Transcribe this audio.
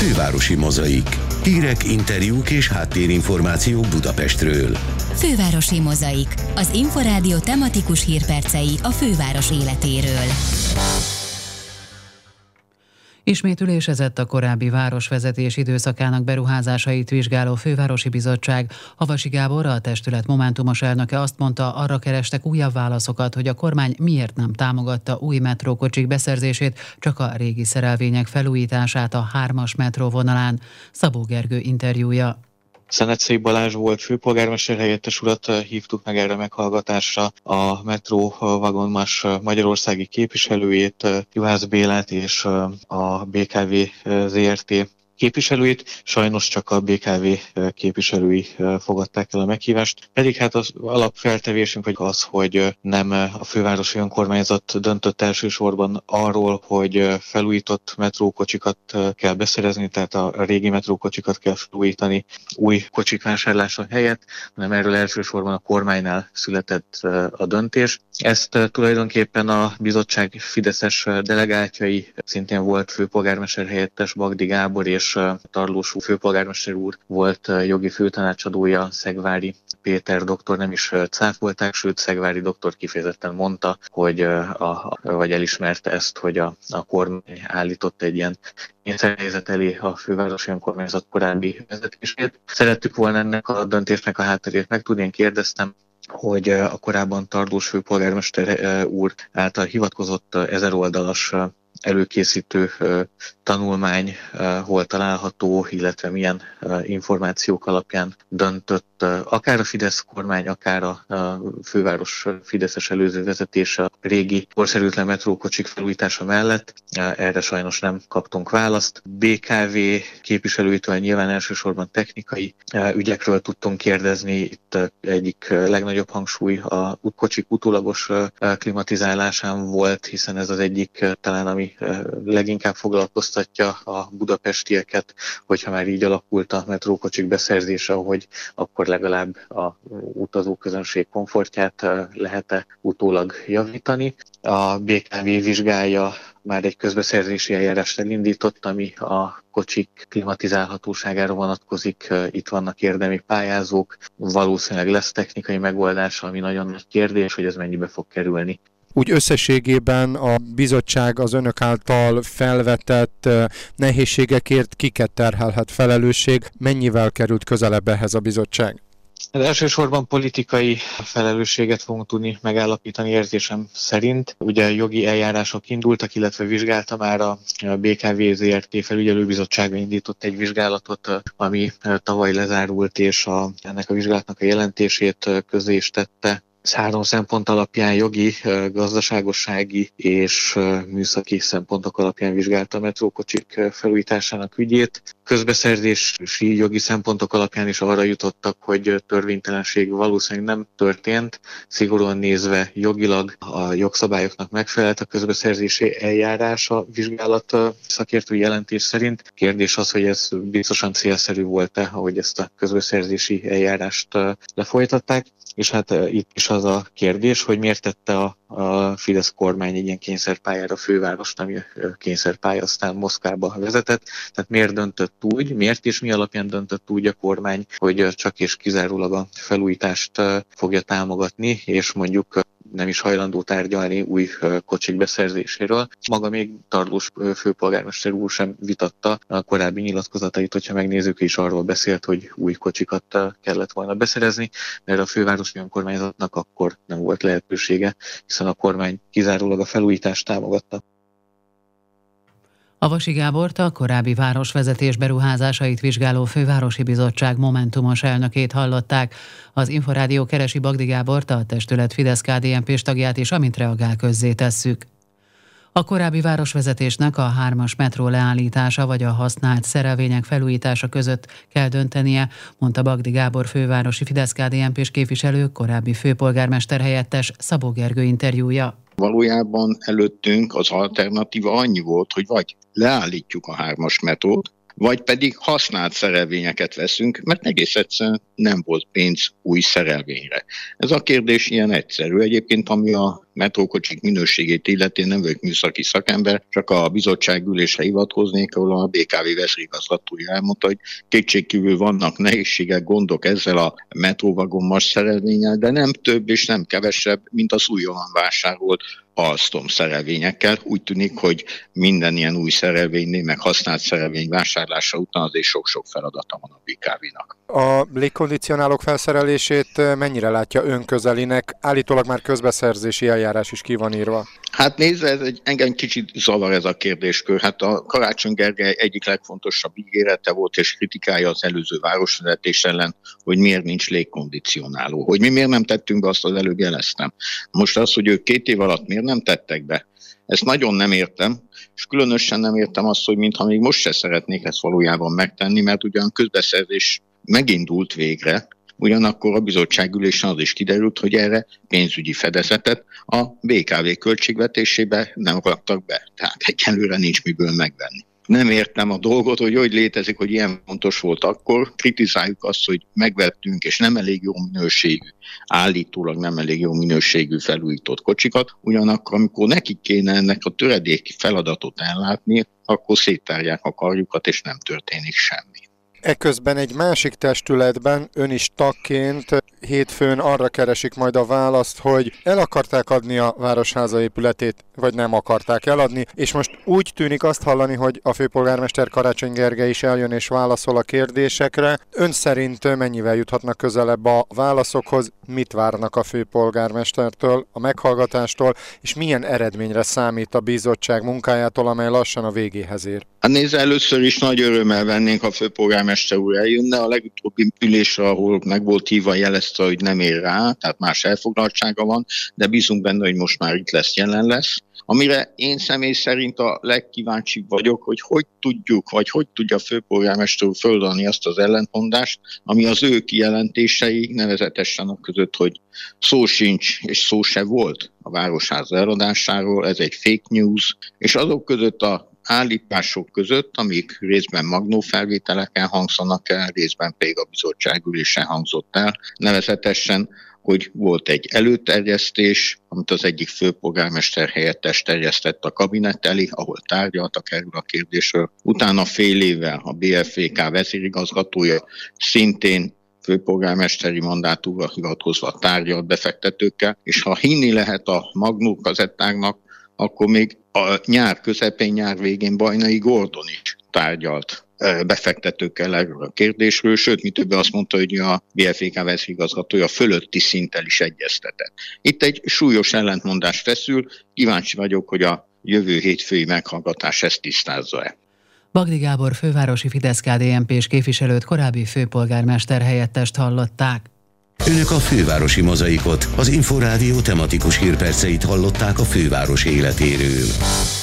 Fővárosi Mozaik. Hírek, interjúk és háttérinformációk Budapestről. Fővárosi Mozaik. Az Inforádió tematikus hírpercei a főváros életéről. Ismét ülésezett a korábbi városvezetés időszakának beruházásait vizsgáló Fővárosi Bizottság. Havasi Gábor, a testület momentumos elnöke azt mondta, arra kerestek újabb válaszokat, hogy a kormány miért nem támogatta új metrókocsik beszerzését, csak a régi szerelvények felújítását a 3-as metróvonalán. Szabó Gergő interjúja. Szenecei Balázs volt főpolgármester helyettes urat hívtuk meg erre meghallgatásra, a metró vagonmas magyarországi képviselőjét, Juhász Bélát és a BKV ZRT képviselőit, sajnos csak a BKV képviselői fogadták el a meghívást. Pedig hát az alapfeltevésünk az, hogy nem a fővárosi önkormányzat döntött elsősorban arról, hogy felújított metrókocsikat kell beszerezni, tehát a régi metrókocsikat kell felújítani új kocsik vásárlása helyett, hanem erről elsősorban a kormánynál született a döntés. Ezt tulajdonképpen a bizottság fideszes delegáltjai, szintén volt főpolgármester helyettes Bagdi Gábor és Tarlós főpolgármester úr volt jogi főtanácsadója, Szegvári Péter doktor nem is cáfolták, sőt Szegvári doktor kifejezetten mondta, vagy elismerte ezt, hogy a kormány állított egy ilyen kényszerhelyzet elé a fővárosi önkormányzat korábbi vezetését. Szerettük volna ennek a döntésnek a hátterét megtudni, én kérdeztem, hogy a korábban Tarlós főpolgármester úr által hivatkozott 1000 oldalas előkészítő tanulmány hol található, illetve milyen információk alapján döntött akár a Fidesz kormány, akár a főváros fideszes előző vezetése a régi korszerűtlen metrókocsik felújítása mellett. Erre sajnos nem kaptunk választ. BKV képviselőitől nyilván elsősorban technikai ügyekről tudtunk kérdezni. Itt egyik legnagyobb hangsúly a kocsik utólagos klimatizálásán volt, hiszen ez az egyik talán, ami leginkább foglalkoztatja a budapestieket, hogyha már így alakult a metrókocsik beszerzése, hogy akkor legalább a utazóközönség komfortját lehet-e utólag javítani. A BKV vizsgálja, már egy közbeszerzési eljárást elindított, ami a kocsik klimatizálhatóságára vonatkozik. Itt vannak érdemi pályázók, valószínűleg lesz technikai megoldás, ami nagyon nagy kérdés, hogy ez mennyibe fog kerülni. Úgy összességében a bizottság az önök által felvetett nehézségekért kiket terhelhet felelősség, mennyivel került közelebb ehhez a bizottság? Elsősorban politikai felelősséget fogunk tudni megállapítani érzésem szerint. Ugye jogi eljárások indultak, illetve vizsgálta már a BKV ZRT felügyelőbizottsága indított egy vizsgálatot, ami tavaly lezárult, és ennek a vizsgálatnak a jelentését közé is tette. 3 szempont alapján jogi, gazdaságossági és műszaki szempontok alapján vizsgálta a metrókocsik felújításának ügyét. Közbeszerzési jogi szempontok alapján is arra jutottak, hogy törvénytelenség valószínűleg nem történt. Szigorúan nézve jogilag a jogszabályoknak megfelelt a közbeszerzési eljárás a vizsgálat szakértői jelentés szerint. Kérdés az, hogy ez biztosan célszerű volt-e, ahogy ezt a közbeszerzési eljárást lefolytatták. És hát itt is az a kérdés, hogy miért tette a Fidesz kormány egy ilyen kényszerpályára a fővárost, ami a kényszerpálya aztán Moszkvába vezetett. Tehát miért döntött úgy, miért és mi alapján döntött úgy a kormány, hogy csak és kizárólag a felújítást fogja támogatni, és mondjuk nem is hajlandó tárgyalni új kocsik beszerzéséről. Maga még Tarlós főpolgármester úr sem vitatta a korábbi nyilatkozatait, hogyha megnézzük, is arról beszélt, hogy új kocsikat kellett volna beszerezni, mert a fővárosi önkormányzatnak akkor nem volt lehetősége, hiszen a kormány kizárólag a felújítást támogatta. Havasi Gábort, a korábbi városvezetés beruházásait vizsgáló Fővárosi Bizottság momentumos elnökét hallották. Az Inforádió keresi Bagdi Gábort, a testület Fidesz-KDNP-s tagját is, amint reagál, közzé tesszük. A korábbi városvezetésnek a 3-as metró leállítása vagy a használt szerelvények felújítása között kell döntenie, mondta Bagdi Gábor fővárosi Fidesz-KDNP-s képviselő, korábbi főpolgármester helyettes Szabó Gergő interjúja. Valójában előttünk az alternatíva annyi volt, hogy vagy leállítjuk a 3-as metrót, vagy pedig használt szerelvényeket veszünk, mert egész egyszerűen nem volt pénz új szerelvényre. Ez a kérdés ilyen egyszerű. Egyébként, ami a metrókocsik minőségét illeti, nem vagyok műszaki szakember, csak a bizottság ülésre hivatkoznék, ahol a BKV vezérigazgatója elmondta, hogy kétségkívül vannak nehézségek, gondok ezzel a metróvagonmas szerelvénnyel, de nem több és nem kevesebb, mint az újonnan vásárolt Alstom szerelvényekkel. Úgy tűnik, hogy minden ilyen új szerelvénynél, meg használt szerelvény vásárlása után azért sok-sok feladata van a BKV-nak. A légkondicionálók felszerelését mennyire látja önközelinek? Állítólag már közbeszerzési eljárás is ki van írva. Hát nézze, engem kicsit zavar ez a kérdéskör. Hát a Karácsony Gergely egyik legfontosabb ígérete volt és kritikája az előző városvezetés ellen, hogy miért nincs légkondicionáló. Hogy mi miért nem tettünk be, azt az előbb jeleztem. Most az, hogy ők 2 év alatt miért nem tettek be, ezt nagyon nem értem, és különösen nem értem azt, hogy mintha még most se szeretnék ezt valójában megtenni, mert ugyan közbeszerzés megindult végre, ugyanakkor a bizottságülésen az is kiderült, hogy erre pénzügyi fedezetet a BKV költségvetésébe nem raktak be. Tehát egyelőre nincs miből megvenni. Nem értem a dolgot, hogy létezik, hogy ilyen fontos volt akkor. Kritizáljuk azt, hogy megvettünk és nem elég jó minőségű, állítólag nem elég jó minőségű felújított kocsikat. Ugyanakkor, amikor nekik kéne ennek a töredéki feladatot ellátni, akkor széttárják a karjukat és nem történik semmi. Eközben egy másik testületben ön is tagként hétfőn arra keresik majd a választ, hogy el akarták adni a Városháza épületét, vagy nem akarták eladni, és most úgy tűnik azt hallani, hogy a főpolgármester Karácsony Gergely is eljön és válaszol a kérdésekre. Ön szerint mennyivel juthatnak közelebb a válaszokhoz, mit várnak a főpolgármestertől, a meghallgatástól, és milyen eredményre számít a bizottság munkájától, amely lassan a végéhez ér? Hát nézze, először is nagy örömmel vennénk, ha a főpolgármester úr eljönne. A legutóbbi ülésre, ahol meg volt hívva, jelezte, hogy nem ér rá, tehát más elfoglaltsága van, de bízunk benne, hogy most már itt lesz, jelen lesz. Amire én személy szerint a legkíváncsibb vagyok, hogy tudjuk, vagy hogy tudja a főpolgármester úr földolni azt az ellentmondást, ami az ő kijelentései, nevezetesen a között, hogy szó sincs és szó se volt a Városháza eladásáról, ez egy fake news, és azok között a állítások között, amik részben magnófelvételeken hangzanak el, részben pedig a bizottságülésen hangzott el, nevezetesen, hogy volt egy előterjesztés, amit az egyik főpolgármester helyettes terjesztett a kabinet elé, ahol tárgyaltak erről a kérdésről. Utána fél évvel a BFVK vezérigazgatója szintén főpolgármesteri mandátumra hivatkozva tárgyalt befektetőkkel, és ha hinni lehet a magnó kazettáknak, akkor még a nyár közepén, nyár végén Bajnai Gordon is tárgyalt befektetőkkel erről a kérdésről, sőt, mi többen azt mondta, hogy a BFVK vezérigazgatója fölötti szinttel is egyeztetett. Itt egy súlyos ellentmondás feszül, kíváncsi vagyok, hogy a jövő hétfői meghallgatás ezt tisztázza-e. Bagdi Gábor fővárosi Fidesz-KDNP-s képviselőt, korábbi főpolgármester helyettest hallották. Önök a Fővárosi Mozaikot, az Inforádió tematikus hírperceit hallották a főváros életéről.